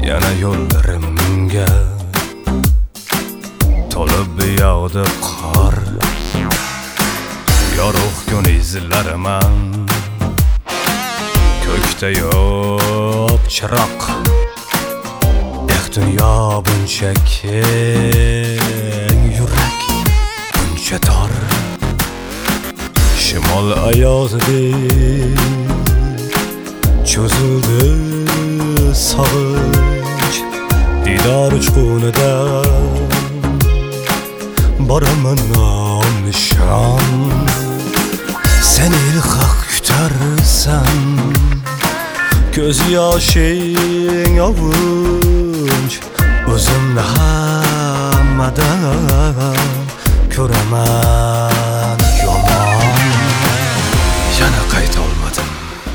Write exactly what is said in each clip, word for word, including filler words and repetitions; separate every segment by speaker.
Speaker 1: yana yo'llarimga to'lib yog'di qor. Yorug' kun izlariman, ko'kda yo'q chiroq. Eh dunyo buncha keng, yurak buncha tor. Shimol ayozidek cho'zildi sog'inch. Didor uchqunida boraman nishon. Sen ilhaq kutarsan, ko'z yoshing ovunch. O'zimni hammadan ko'raman yomon. Yana qaytolmadim,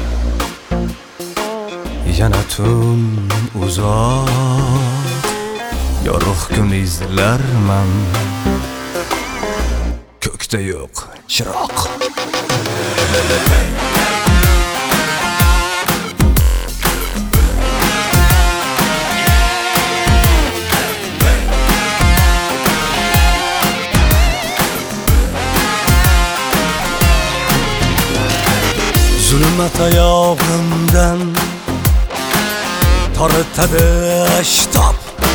Speaker 1: yana tun uzoq. Yorug' kun izlarman, ko'kda yo'q chiroq. Zulmat oyog'imdan tortadi shitob.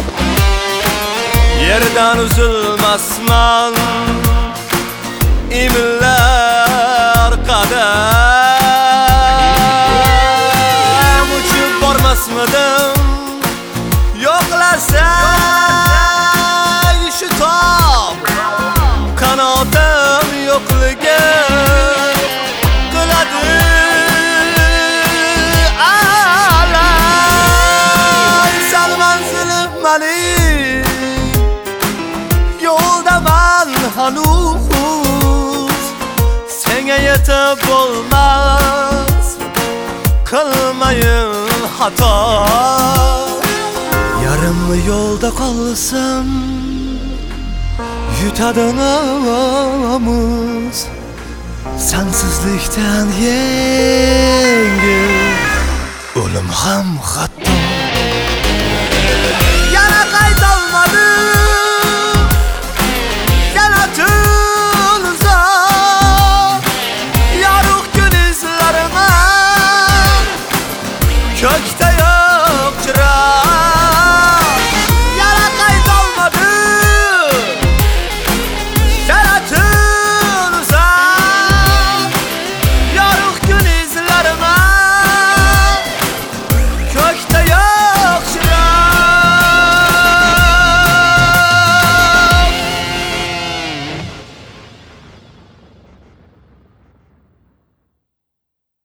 Speaker 1: Yerdan uzilmasman, imillar qadam. Uchib bormasmidim, yo'qlarsa shu tob. Qanotim yo'qligi qiladi alam. Sal manzilim malik, yo'ldaman hanuz. Senga yetib bo'lmas, qilmayin xato. Yarim yo'lda qolsam, yutadi nomus. Sensizlikdan yengil o'lim ham hatto.